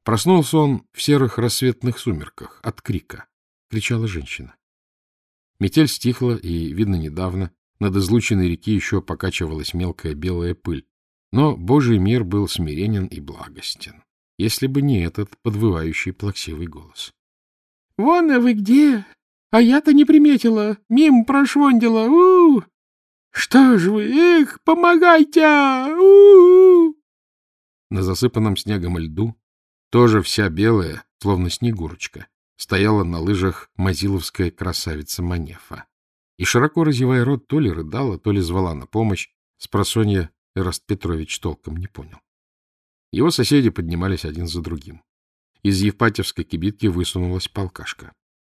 Проснулся он в серых рассветных сумерках от крика. Кричала женщина. Метель стихла, и, видно, недавно над излученной реки еще покачивалась мелкая белая пыль. Но Божий мир был смиренен и благостен, если бы не этот подвывающий плаксивый голос. — Вон, а вы где? А я-то не приметила, мимо прошвондила. У-у-у! Что ж вы, эх, помогайте! У-у-у! На засыпанном снегом льду, тоже вся белая, словно снегурочка, стояла на лыжах мазиловская красавица Манефа. И, широко разевая рот, то ли рыдала, то ли звала на помощь, спросонья Эраст Петрович толком не понял. Его соседи поднимались один за другим. Из евпатьевской кибитки высунулась полкашка.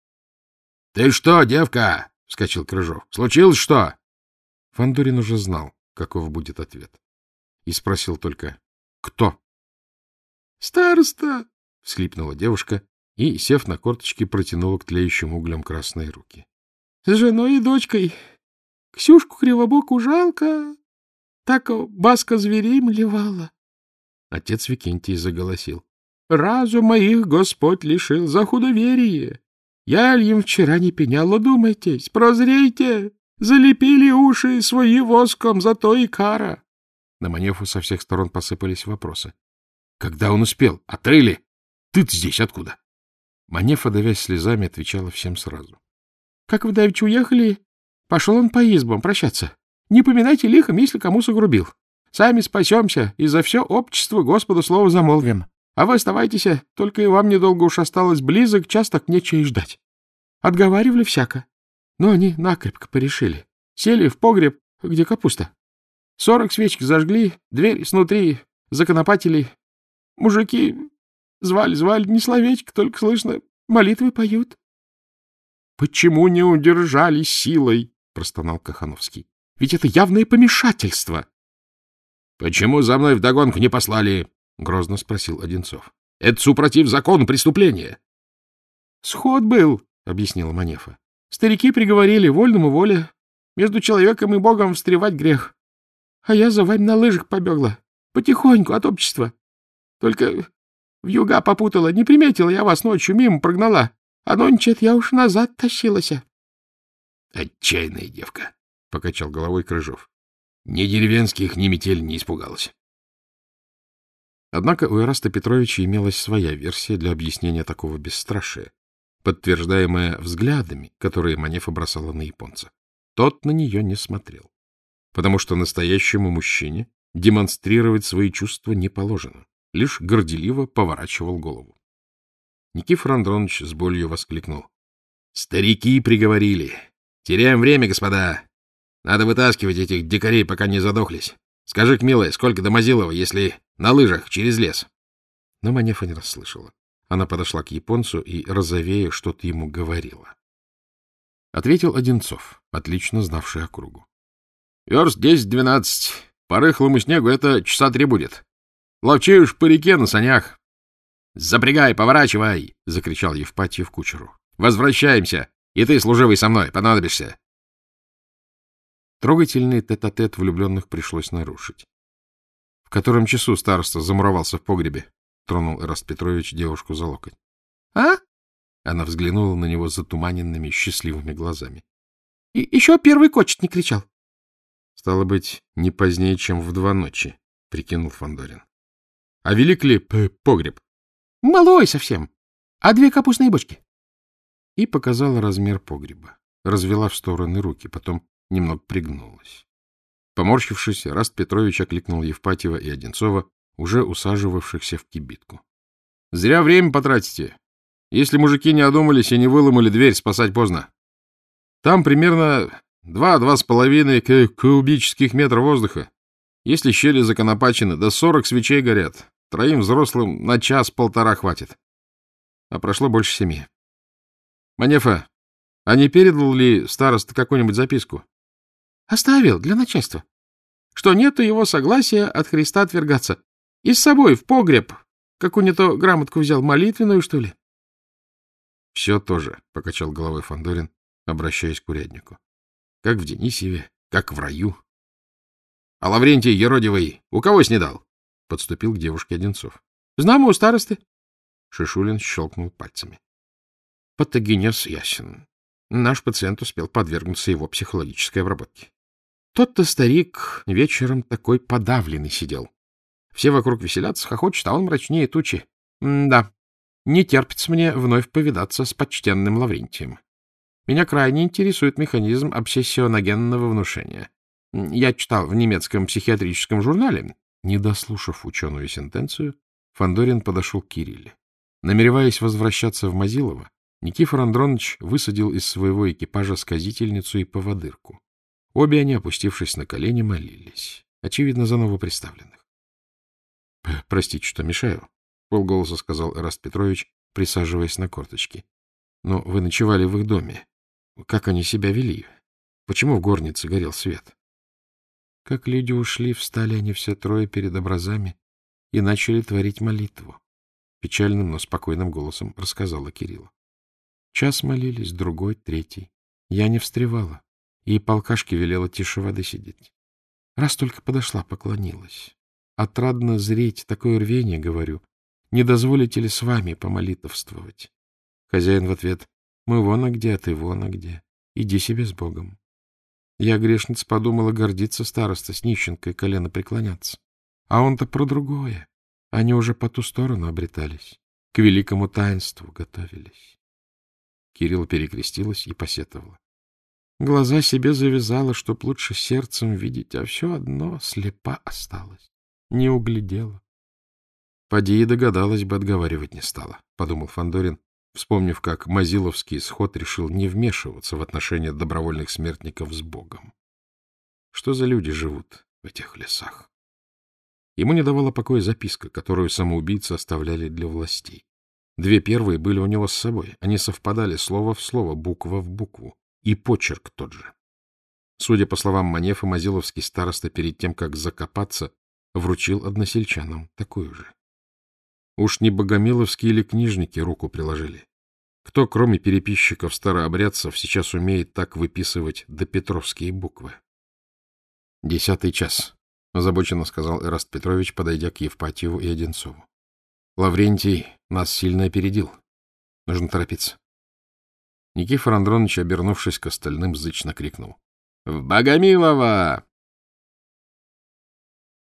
— Ты что, девка? — вскочил Крыжов. — Случилось что? Фандорин уже знал, каков будет ответ. И спросил только: — Кто? — Староста! — всхлипнула девушка и, сев на корточки, протянула к тлеющим углям красные руки. — С женой и дочкой. Ксюшку Кривобоку жалко. Так баска зверей малевала. Отец Викентий заголосил: — Разума их Господь лишил за худоверие. Я им вчера не пенял, одумайтесь, прозрейте. Залепили уши свои воском, зато и кара. На Манефу со всех сторон посыпались вопросы. Когда он успел? Отрыли? Ты-то здесь откуда? Манефа, давясь слезами, отвечала всем сразу. — Как вы давеча уехали, пошел он по избам прощаться. Не поминайте лихом, если кому согрубил. Сами спасемся, и за все общество Господу слово замолвим. А вы оставайтесь, только и вам недолго уж осталось близок, час так нечего и ждать. Отговаривали всяко, но они накрепко порешили. Сели в погреб, где капуста. 40 свечек зажгли, дверь снутри законопатили. Мужики звали, не словечко, только слышно, молитвы поют. — Почему не удержались силой? — простонал Кахановский. — Ведь это явное помешательство. — Почему за мной вдогонку не послали? — грозно спросил Одинцов. — Это супротив закона преступления. — Сход был, — объяснила Манефа. — Старики приговорили, вольному воля. Между человеком и Богом встревать грех. А я за вами на лыжах побегла. Потихоньку, от общества. Только вьюга попутала. Не приметила я вас ночью, мимо прогнала. А нонче я уж назад тащилась. — Отчаянная девка, — покачал головой Крыжов. Ни деревенских, ни метель не испугалась. Однако у Эраста Петровича имелась своя версия для объяснения такого бесстрашия, подтверждаемая взглядами, которые Манефа бросала на японца. Тот на нее не смотрел, потому что настоящему мужчине демонстрировать свои чувства не положено, лишь горделиво поворачивал голову. Никифор Андронович с болью воскликнул: — Старики приговорили! Теряем время, господа! Надо вытаскивать этих дикарей, пока не задохлись. Скажи-ка, милая, сколько до Мазилова, если на лыжах через лес? Но Манефа не расслышала. Она подошла к японцу и, розовея, что-то ему говорила. Ответил Одинцов, отлично знавший округу. — Верст 10-12. По рыхлому снегу это часа 3 будет. Ловчей уж по реке на санях. — Запрягай, поворачивай! — закричал Евпатьев кучеру. — Возвращаемся! И ты, служивый, со мной, понадобишься. Трогательный тет-а-тет влюбленных пришлось нарушить. — В котором часу староста замуровался в погребе? — тронул Эраст Петрович девушку за локоть. — А? Она взглянула на него затуманенными, счастливыми глазами. — И еще первый кочет не кричал. — Стало быть, не позднее, чем в 2 ночи, — прикинул Фандорин. — А велик ли погреб? — Малой совсем. А 2 капустные бочки. И показала размер погреба. Развела в стороны руки, потом немного пригнулась. Поморщившись, Эраст Петрович окликнул Евпатьева и Одинцова, уже усаживавшихся в кибитку. — Зря время потратите. Если мужики не одумались и не выломали дверь, спасать поздно. Там примерно 2-2,5 кубических метра воздуха. Если щели законопачены, до 40 свечей горят. 3 взрослым на 1-1,5 хватит. А прошло больше 7. Манефа, а не передал ли староста какую-нибудь записку? — Оставил, для начальства. Что нету его согласия от Христа отвергаться. И с собой в погреб. Какую-нибудь грамотку взял, молитвенную, что ли? — Все тоже, — покачал головой Фандорин, обращаясь к уряднику. — Как в Денисьеве, как в раю. — А Лаврентий Еродивый у кого снедал? — подступил к девушке Одинцов. — Знамо у старосты. Шишулин щелкнул пальцами. Патогенез ясен. Наш пациент успел подвергнуться его психологической обработке. Тот-то старик вечером такой подавленный сидел. Все вокруг веселятся, хохочут, а он мрачнее тучи. Да, не терпится мне вновь повидаться с почтенным Лаврентием. Меня крайне интересует механизм обсессионогенного внушения. Я читал в немецком психиатрическом журнале. Не дослушав ученую сентенцию, Фандорин подошел к Кирилле. Намереваясь возвращаться в Мазилово, Никифор Андроныч высадил из своего экипажа сказительницу и поводырку. Обе они, опустившись на колени, молились. Очевидно, за новоприставленных. — Простите, что мешаю, — полголоса сказал Эраст Петрович, присаживаясь на корточки. — Но вы ночевали в их доме. Как они себя вели? Почему в горнице горел свет? Как люди ушли, встали они все трое перед образами и начали творить молитву. Печальным, но спокойным голосом рассказала Кирилла. Час молились, другой, третий. Я не встревала, и полкашке велела тише воды сидеть. Раз только подошла, поклонилась. Отрадно зреть, такое рвение, говорю. Не дозволите ли с вами помолитовствовать? Хозяин в ответ: мы вон а где, а ты вон а где. Иди себе с Богом. Я, грешница, подумала, гордиться староста с нищенкой колено преклоняться. А он-то про другое. Они уже по ту сторону обретались, к великому таинству готовились. Кирилл перекрестилась и посетовала. Глаза себе завязала, чтоб лучше сердцем видеть, а все одно слепа осталась. Не углядела. Поди и догадалась бы, отговаривать не стала, — подумал Фандорин, вспомнив, как Мазиловский сход решил не вмешиваться в отношения добровольных смертников с Богом. Что за люди живут в этих лесах? Ему не давала покоя записка, которую самоубийцы оставляли для властей. Две первые были у него с собой. Они совпадали слово в слово, буква в букву. И почерк тот же. Судя по словам Манефа, Мазиловский староста перед тем, как закопаться, вручил односельчанам такую же. Уж не богомиловские или книжники руку приложили? Кто, кроме переписчиков старообрядцев, сейчас умеет так выписывать допетровские буквы? 10 час, — озабоченно сказал Эраст Петрович, подойдя к Евпатьеву и Одинцову. Лаврентий нас сильно опередил. Нужно торопиться. Никифор Андроныч, обернувшись к остальным, зычно крикнул: — В Богомилово!